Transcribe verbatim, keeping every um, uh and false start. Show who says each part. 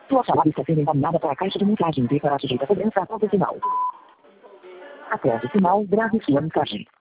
Speaker 1: Sua chamada está sendo encaminhada para a caixa de mensagem e para sujeita a cobrança após o sinal. Após o sinal, grave sua mensagem.